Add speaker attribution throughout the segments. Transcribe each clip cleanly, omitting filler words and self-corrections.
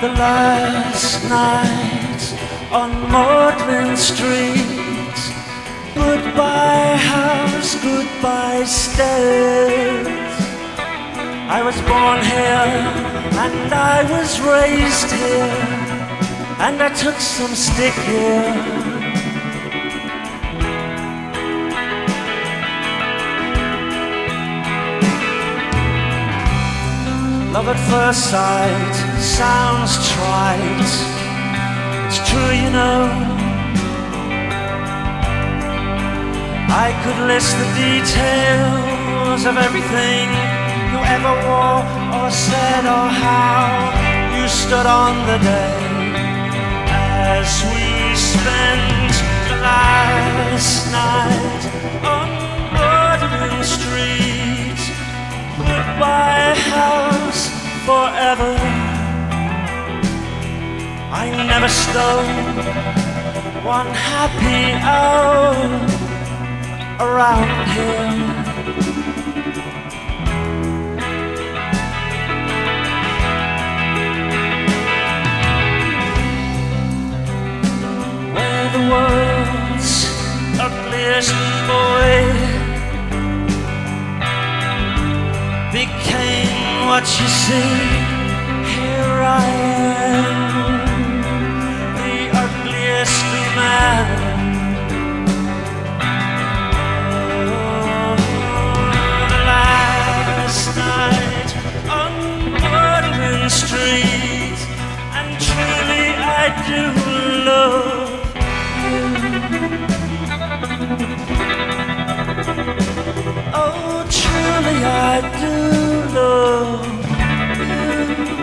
Speaker 1: The last night on Magdalen Street. Goodbye house, goodbye stairs. I was born here and I was raised here, and I took some stick here. Love at first sight sounds trite. It's true, you know. I could list the details of everything you ever wore or said, or how you stood on the day as we spent the last night on Magdalen Street. Goodbye house forever. I never stole one happy hour around here. Where the world's ugliest boy became what you see, here I am, the ugliest man. Street, and truly I do love you. Oh, truly I do love you.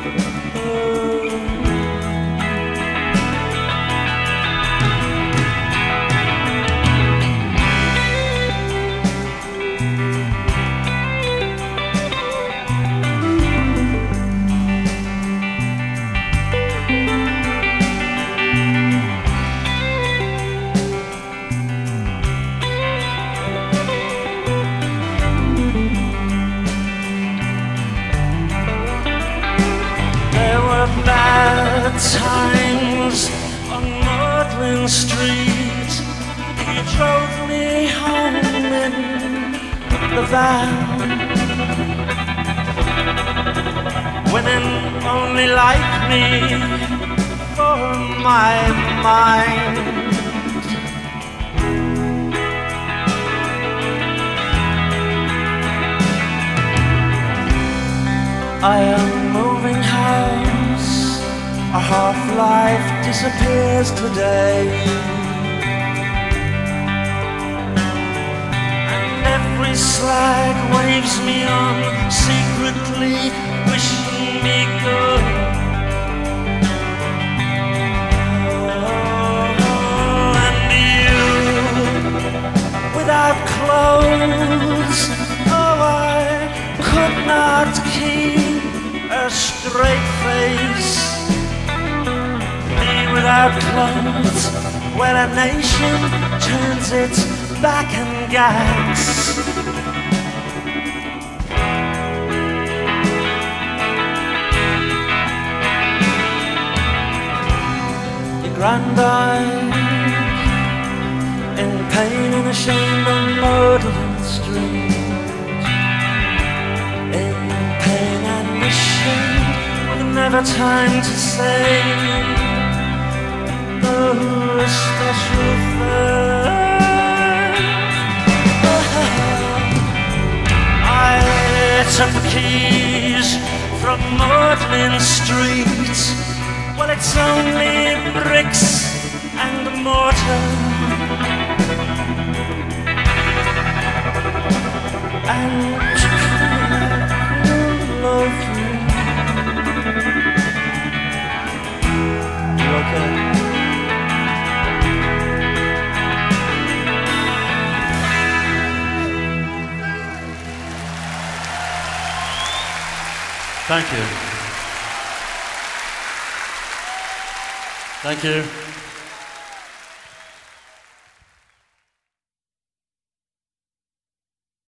Speaker 1: Bad times on Magdalen Street. He drove me home in the van. Women only like me for my mind. I am moving house, a half-life disappears today, and every slag waves me on, secretly wishing me good. Oh, and you, without clothes, oh, I could not keep a straight face. Me without clothes, where a nation turns its back and gags. Your grand-eyed, in pain and ashamed on Magdalen Street. Never time to say the special thing. I took the keys from Magdalen Street. Well, it's only bricks and mortar, and I love you.
Speaker 2: Thank you. Thank you.